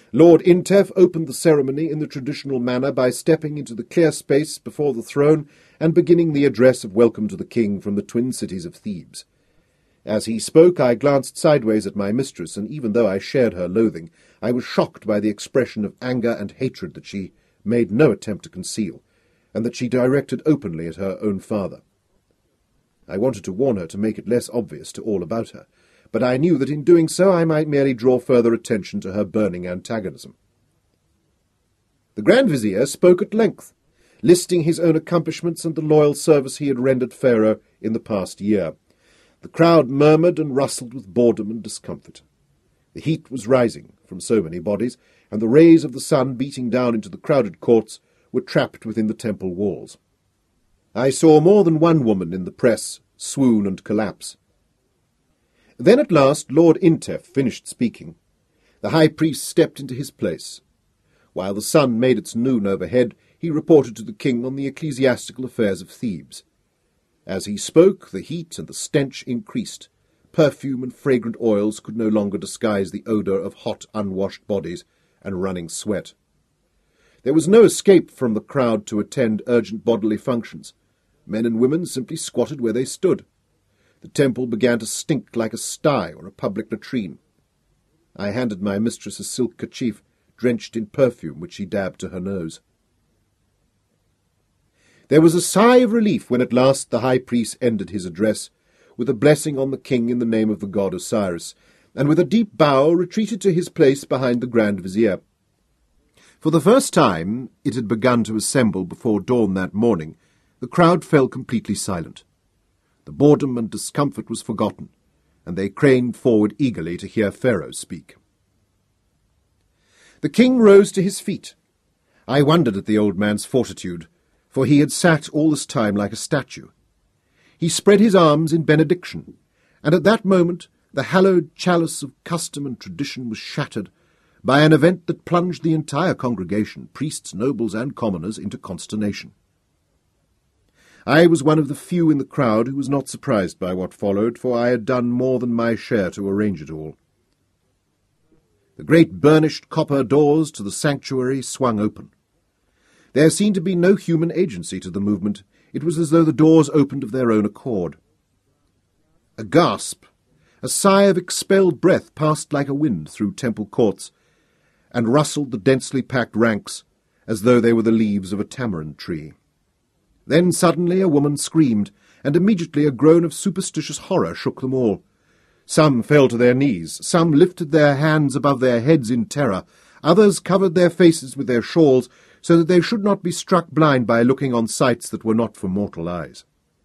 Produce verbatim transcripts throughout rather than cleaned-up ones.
Lord Intef opened the ceremony in the traditional manner by stepping into the clear space before the throne and beginning the address of welcome to the king from the twin cities of Thebes. As he spoke, I glanced sideways at my mistress, and even though I shared her loathing, I was shocked by the expression of anger and hatred that she made no attempt to conceal, and that she directed openly at her own father. I wanted to warn her to make it less obvious to all about her, but I knew that in doing so I might merely draw further attention to her burning antagonism. The Grand Vizier spoke at length, listing his own accomplishments and the loyal service he had rendered Pharaoh in the past year. The crowd murmured and rustled with boredom and discomfort. The heat was rising from so many bodies, and the rays of the sun beating down into the crowded courts were trapped within the temple walls. I saw more than one woman in the press swoon and collapse. Then at last Lord Intef finished speaking. The high priest stepped into his place. While the sun made its noon overhead, he reported to the king on the ecclesiastical affairs of Thebes. As he spoke, the heat and the stench increased. Perfume and fragrant oils could no longer disguise the odour of hot, unwashed bodies and running sweat. There was no escape from the crowd to attend urgent bodily functions. Men and women simply squatted where they stood. The temple began to stink like a sty or a public latrine. I handed my mistress a silk kerchief drenched in perfume which she dabbed to her nose. There was a sigh of relief when at last the high priest ended his address, with a blessing on the king in the name of the god Osiris, and with a deep bow retreated to his place behind the Grand Vizier. For the first time it had begun to assemble before dawn that morning. The crowd fell completely silent. The boredom and discomfort was forgotten, and they craned forward eagerly to hear Pharaoh speak. The king rose to his feet. I wondered at the old man's fortitude, for he had sat all this time like a statue. He spread his arms in benediction, and at that moment the hallowed chalice of custom and tradition was shattered by an event that plunged the entire congregation, priests, nobles, and commoners, into consternation. I was one of the few in the crowd who was not surprised by what followed, for I had done more than my share to arrange it all. The great burnished copper doors to the sanctuary swung open. There seemed to be no human agency to the movement. It was as though the doors opened of their own accord. A gasp, a sigh of expelled breath passed like a wind through temple courts, and rustled the densely packed ranks as though they were the leaves of a tamarind tree. Then suddenly a woman screamed, and immediately a groan of superstitious horror shook them all. Some fell to their knees, some lifted their hands above their heads in terror, others covered their faces with their shawls, so that they should not be struck blind by looking on sights that were not for mortal eyes.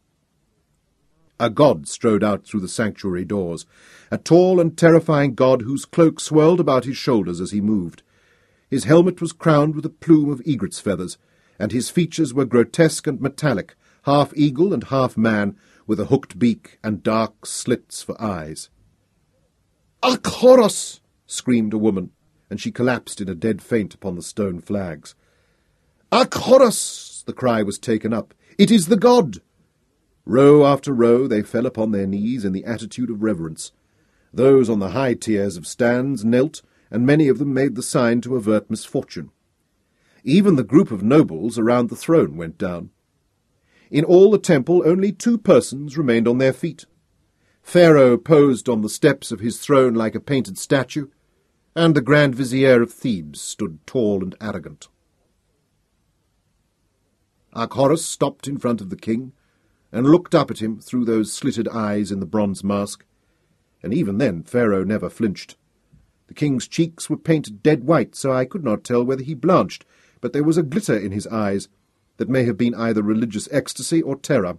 A god strode out through the sanctuary doors, a tall and terrifying god whose cloak swirled about his shoulders as he moved. His helmet was crowned with a plume of egret's feathers, and his features were grotesque and metallic, half eagle and half man, with a hooked beak and dark slits for eyes. "Ak Horus!" screamed a woman, and she collapsed in a dead faint upon the stone flags. "Ak Horus!" the cry was taken up. "It is the god!" Row after row they fell upon their knees in the attitude of reverence. Those on the high tiers of stands knelt, and many of them made the sign to avert misfortune. Even the group of nobles around the throne went down. In all the temple only two persons remained on their feet. Pharaoh posed on the steps of his throne like a painted statue, and the Grand Vizier of Thebes stood tall and arrogant. Ak Horus stopped in front of the king, and looked up at him through those slitted eyes in the bronze mask, and even then Pharaoh never flinched. The king's cheeks were painted dead white, so I could not tell whether he blanched, but there was a glitter in his eyes that may have been either religious ecstasy or terror.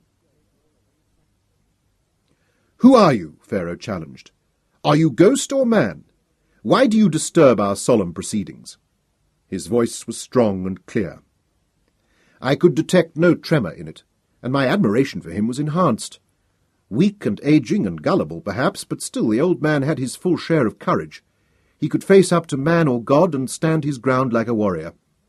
"Who are you?" Pharaoh challenged. "Are you ghost or man? Why do you disturb our solemn proceedings?" His voice was strong and clear. I could detect no tremor in it, and my admiration for him was enhanced. Weak and aging and gullible, perhaps, but still the old man had his full share of courage. He could face up to man or god and stand his ground like a warrior.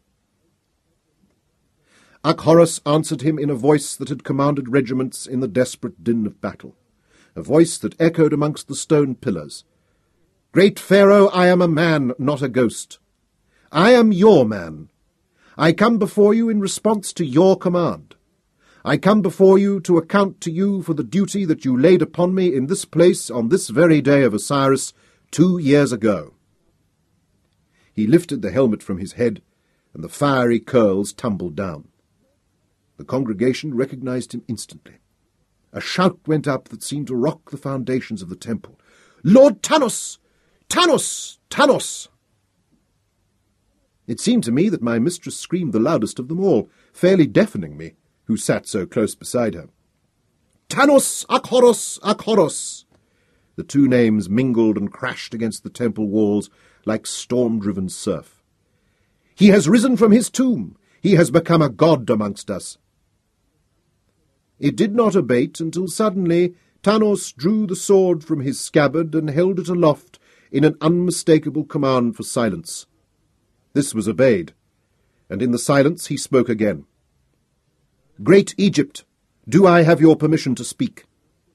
Ak Horus answered him in a voice that had commanded regiments in the desperate din of battle, a voice that echoed amongst the stone pillars. "Great Pharaoh, I am a man, not a ghost. I am your man. I come before you in response to your command. I come before you to account to you for the duty that you laid upon me in this place on this very day of Osiris two years ago." He lifted the helmet from his head, and the fiery curls tumbled down. The congregation recognized him instantly. A shout went up that seemed to rock the foundations of the temple. "Lord Tanos! Tanos! Tanos!" It seemed to me that my mistress screamed the loudest of them all, fairly deafening me, who sat so close beside her. "Tanos! Akhoros! Akhoros!" The two names mingled and crashed against the temple walls like storm-driven surf. "He has risen from his tomb! He has become a god amongst us!" It did not abate until suddenly Tanos drew the sword from his scabbard and held it aloft in an unmistakable command for silence. This was obeyed, and in the silence he spoke again. "Great Egypt, do I have your permission to speak?"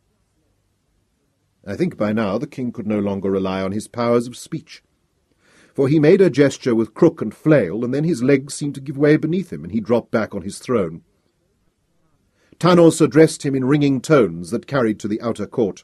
I think by now the king could no longer rely on his powers of speech, for he made a gesture with crook and flail, and then his legs seemed to give way beneath him, and he dropped back on his throne. Tanos addressed him in ringing tones that carried to the outer court.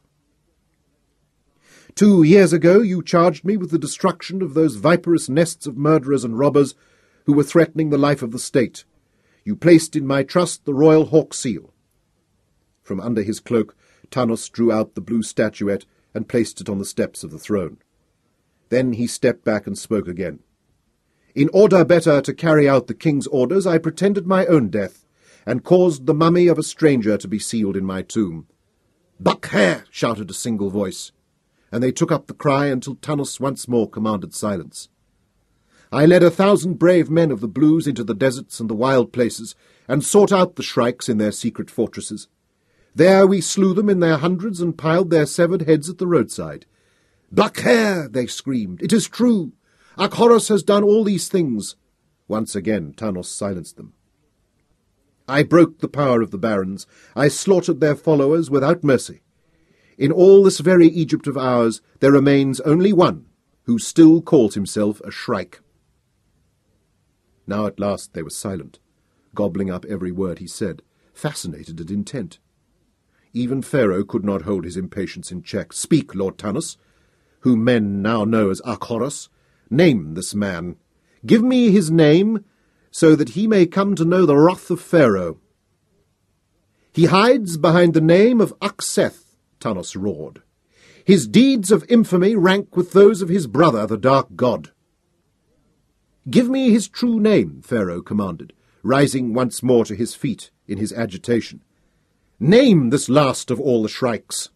"Two years ago you charged me with the destruction of those viperous nests of murderers and robbers who were threatening the life of the state. You placed in my trust the royal hawk seal." From under his cloak, Tanos drew out the blue statuette and placed it on the steps of the throne. Then he stepped back and spoke again. "In order better to carry out the king's orders, I pretended my own death, and caused the mummy of a stranger to be sealed in my tomb." "Bakher!" shouted a single voice, and they took up the cry until Tanos once more commanded silence. "I led a thousand brave men of the Blues into the deserts and the wild places, and sought out the shrikes in their secret fortresses. There we slew them in their hundreds and piled their severed heads at the roadside. 'Bakher!' they screamed. 'It is true! Akhoros has done all these things!' Once again Tanos silenced them. I broke the power of the barons. I slaughtered their followers without mercy. In all this very Egypt of ours there remains only one who still calls himself a shrike." Now at last they were silent, gobbling up every word he said, fascinated and intent. Even Pharaoh could not hold his impatience in check. "Speak, Lord Tanos, whom men now know as Akhoros. Name this man. Give me his name, so that he may come to know the wrath of Pharaoh." "He hides behind the name of Akseth," Tanos roared. "His deeds of infamy rank with those of his brother, the dark god." "Give me his true name," Pharaoh commanded, rising once more to his feet in his agitation. "Name this last of all the shrikes."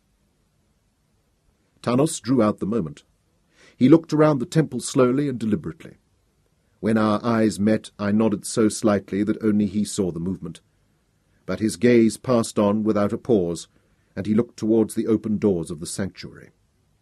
Tanos drew out the moment. He looked around the temple slowly and deliberately. When our eyes met, I nodded so slightly that only he saw the movement. But his gaze passed on without a pause, and he looked towards the open doors of the sanctuary.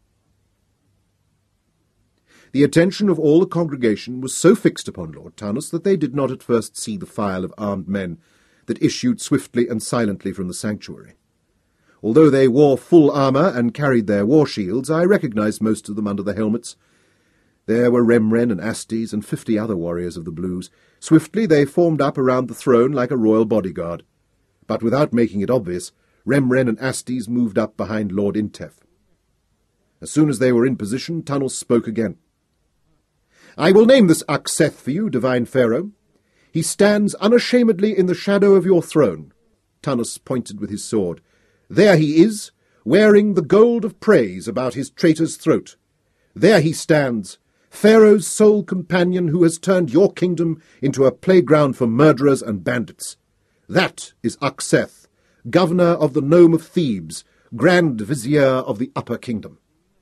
The attention of all the congregation was so fixed upon Lord Tanos that they did not at first see the file of armed men that issued swiftly and silently from the sanctuary. Although they wore full armour and carried their war-shields, I recognized most of them under the helmets. There were Remren and Astes and fifty other warriors of the Blues. Swiftly they formed up around the throne like a royal bodyguard. But without making it obvious, Remren and Astes moved up behind Lord Intef. As soon as they were in position, Tanos spoke again. "I will name this Akseth for you, divine Pharaoh. He stands unashamedly in the shadow of your throne." Tanos pointed with his sword. "There he is, wearing the gold of praise about his traitor's throat. There he stands, Pharaoh's sole companion who has turned your kingdom into a playground for murderers and bandits. That is Akseth, governor of the nome of Thebes, grand vizier of the upper kingdom."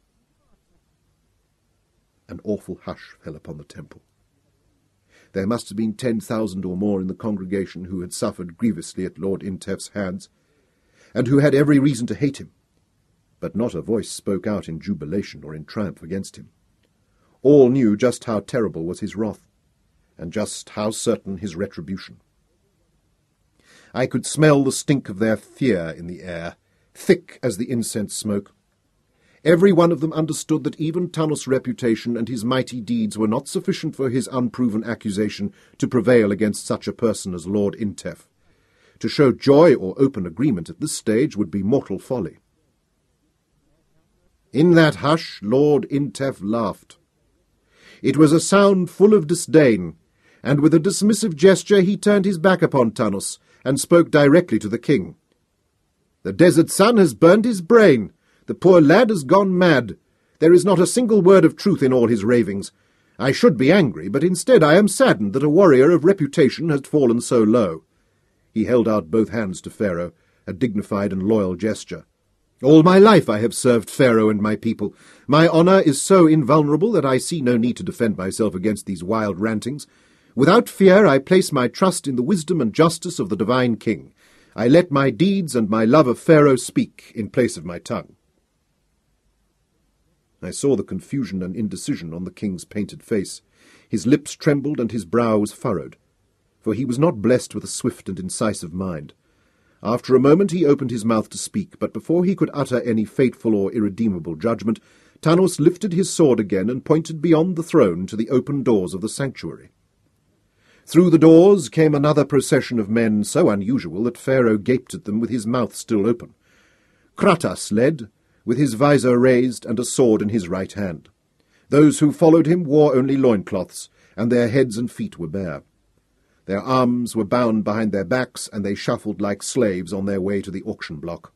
An awful hush fell upon the temple. There must have been ten thousand or more in the congregation who had suffered grievously at Lord Intef's hands, and who had every reason to hate him. But not a voice spoke out in jubilation or in triumph against him. All knew just how terrible was his wrath, and just how certain his retribution. I could smell the stink of their fear in the air, thick as the incense smoke. Every one of them understood that even Tanos' reputation and his mighty deeds were not sufficient for his unproven accusation to prevail against such a person as Lord Intef. To show joy or open agreement at this stage would be mortal folly. In that hush, Lord Intef laughed. It was a sound full of disdain, and with a dismissive gesture he turned his back upon Tanos and spoke directly to the king. "The desert sun has burned his brain. The poor lad has gone mad. There is not a single word of truth in all his ravings. I should be angry, but instead I am saddened that a warrior of reputation has fallen so low." He held out both hands to Pharaoh, a dignified and loyal gesture. "All my life I have served Pharaoh and my people. My honour is so invulnerable that I see no need to defend myself against these wild rantings. Without fear I place my trust in the wisdom and justice of the divine king. I let my deeds and my love of Pharaoh speak in place of my tongue." I saw the confusion and indecision on the king's painted face. His lips trembled and his brow was furrowed, for he was not blessed with a swift and incisive mind. After a moment he opened his mouth to speak, but before he could utter any fateful or irredeemable judgment, Tanos lifted his sword again and pointed beyond the throne to the open doors of the sanctuary. Through the doors came another procession of men so unusual that Pharaoh gaped at them with his mouth still open. Kratas led, with his visor raised and a sword in his right hand. Those who followed him wore only loincloths, and their heads and feet were bare. Their arms were bound behind their backs, and they shuffled like slaves on their way to the auction block.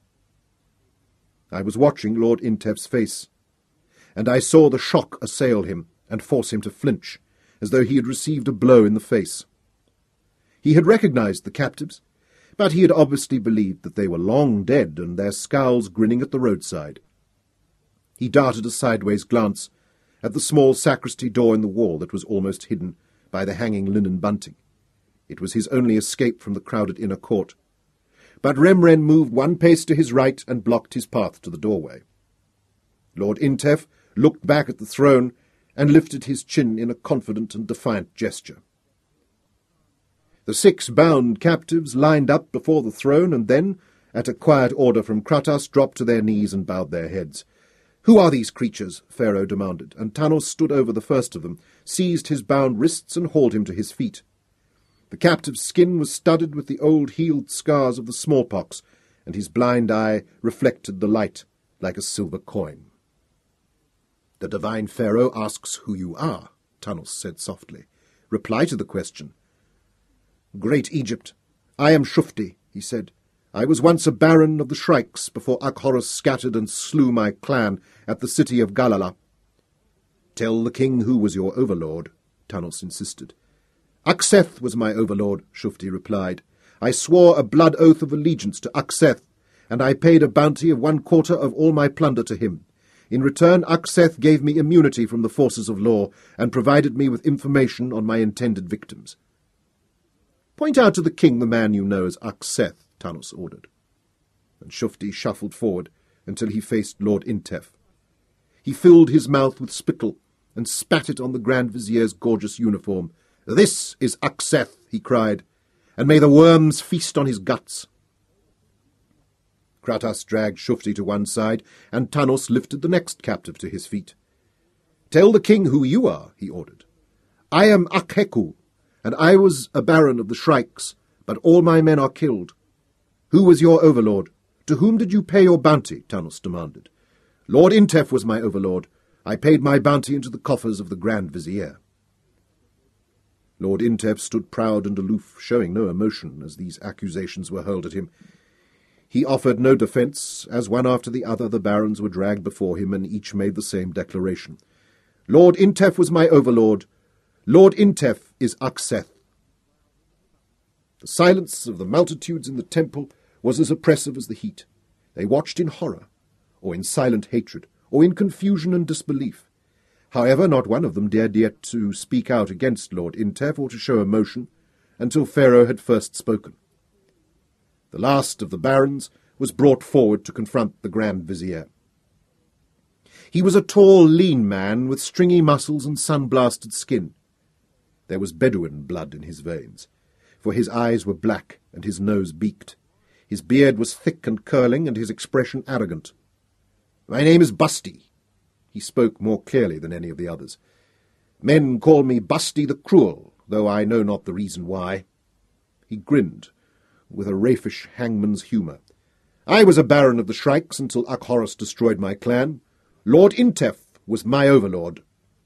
I was watching Lord Intef's face, and I saw the shock assail him and force him to flinch, as though he had received a blow in the face. He had recognized the captives, but he had obviously believed that they were long dead and their scowls grinning at the roadside. He darted a sideways glance at the small sacristy door in the wall that was almost hidden by the hanging linen bunting. It was his only escape from the crowded inner court. But Remren moved one pace to his right and blocked his path to the doorway. Lord Intef looked back at the throne and lifted his chin in a confident and defiant gesture. The six bound captives lined up before the throne and then, at a quiet order from Kratas, dropped to their knees and bowed their heads. "Who are these creatures?" Pharaoh demanded, and Tanos stood over the first of them, seized his bound wrists and hauled him to his feet. The captive's skin was studded with the old healed scars of the smallpox, and his blind eye reflected the light like a silver coin. "The divine Pharaoh asks who you are," Tanos said softly. "Reply to the question." "Great Egypt, I am Shufti," he said. "I was once a baron of the Shrikes before Akhorus scattered and slew my clan at the city of Galala." "Tell the king who was your overlord," Tanos insisted. "Akseth was my overlord," Shufti replied. "I swore a blood oath of allegiance to Akseth, and I paid a bounty of one quarter of all my plunder to him. In return, Akseth gave me immunity from the forces of law and provided me with information on my intended victims." "Point out to the king the man you know as Akseth," Tanos ordered. And Shufti shuffled forward until he faced Lord Intef. He filled his mouth with spittle and spat it on the Grand Vizier's gorgeous uniform. "This is Akseth," he cried, "and may the worms feast on his guts." Kratas dragged Shufti to one side, and Tanos lifted the next captive to his feet. "Tell the king who you are," he ordered. "I am Akheku, and I was a baron of the Shrikes, but all my men are killed." "Who was your overlord? To whom did you pay your bounty?" Tanos demanded. "Lord Intef was my overlord. I paid my bounty into the coffers of the Grand Vizier." Lord Intef stood proud and aloof, showing no emotion as these accusations were hurled at him. He offered no defence, as one after the other the barons were dragged before him, and each made the same declaration. "Lord Intef was my overlord. Lord Intef is Akseth." The silence of the multitudes in the temple was as oppressive as the heat. They watched in horror, or in silent hatred, or in confusion and disbelief. However, not one of them dared yet to speak out against Lord Intef or to show emotion, until Pharaoh had first spoken. The last of the barons was brought forward to confront the Grand Vizier. He was a tall, lean man with stringy muscles and sun-blasted skin. There was Bedouin blood in his veins, for his eyes were black and his nose beaked. His beard was thick and curling, and his expression arrogant. My name is Busty." He spoke more clearly than any of the others. "Men call me Busty the Cruel, though I know not the reason why." He grinned, with a raffish hangman's humour. "I was a baron of the Shrikes until Akhorus destroyed my clan. Lord Intef was my overlord."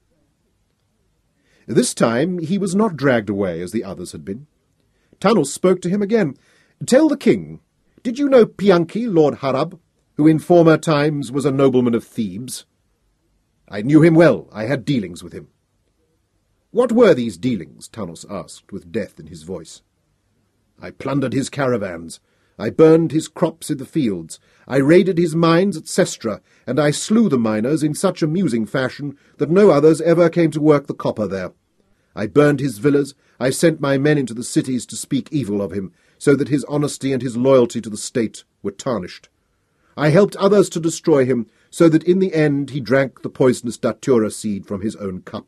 This time he was not dragged away as the others had been. Tanos spoke to him again. "Tell the king, did you know Pianki, Lord Harab, who in former times was a nobleman of Thebes?" "I knew him well. I had dealings with him." "What were these dealings?" Tanos asked, with death in his voice. "I plundered his caravans. I burned his crops in the fields. I raided his mines at Sestra, and I slew the miners in such amusing fashion that no others ever came to work the copper there. I burned his villas. I sent my men into the cities to speak evil of him, so that his honesty and his loyalty to the state were tarnished. I helped others to destroy him, so that in the end he drank the poisonous datura seed from his own cup."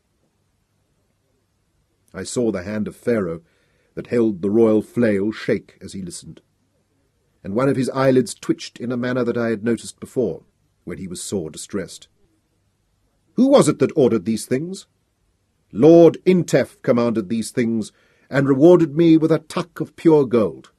I saw the hand of Pharaoh that held the royal flail shake as he listened, and one of his eyelids twitched in a manner that I had noticed before, when he was sore distressed. "Who was it that ordered these things?" "Lord Intef commanded these things, and rewarded me with a tuck of pure gold."